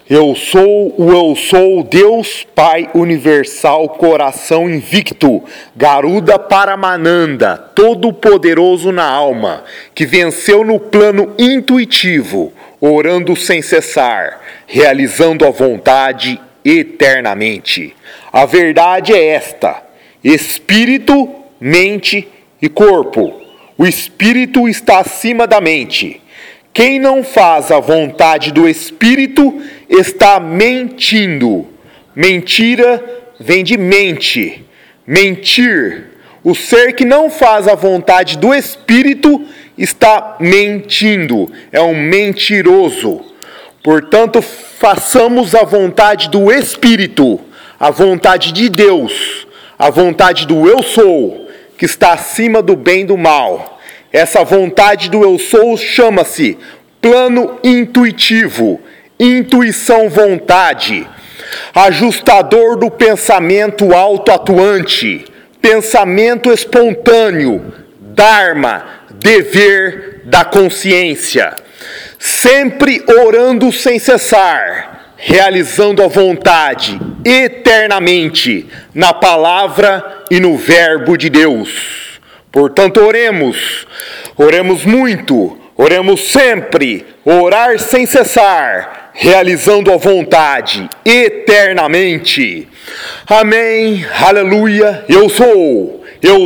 Eu sou, Deus Pai Universal, coração invicto, Garuda Paramananda, todo-poderoso na alma, que venceu no plano intuitivo, orando sem cessar, realizando a vontade eternamente. A verdade é esta: espírito, mente e corpo. O espírito está acima da mente. Quem não faz a vontade do Espírito está mentindo. Mentira vem de mente. Mentir. O ser que não faz a vontade do Espírito está mentindo. É um mentiroso. Portanto, façamos a vontade do Espírito, a vontade de Deus, a vontade do Eu Sou, que está acima do bem e do mal. Essa vontade do Eu Sou chama-se plano intuitivo, intuição-vontade, ajustador do pensamento auto-atuante, pensamento espontâneo, dharma, dever da consciência, sempre orando sem cessar, realizando a vontade eternamente na palavra e no verbo de Deus. Portanto, oremos muito, oremos sempre, orar sem cessar, realizando a vontade eternamente. Amém, aleluia, eu sou,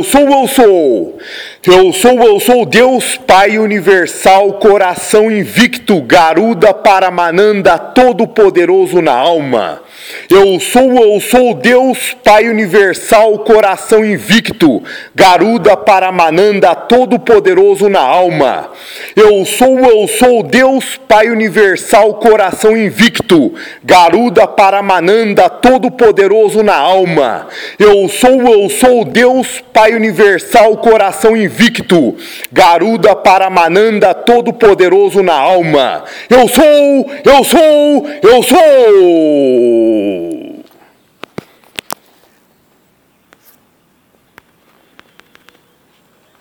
Deus Pai Universal, coração invicto, Garuda Paramananda, todo-poderoso na alma. Eu sou Deus Pai Universal, coração invicto, Garuda Paramananda, todo-poderoso na alma. Eu sou Deus Pai Universal, coração invicto, Garuda Paramananda, todo-poderoso na alma. Eu sou Deus Pai Universal, coração invicto, Garuda Paramananda, todo-poderoso na alma. Eu sou.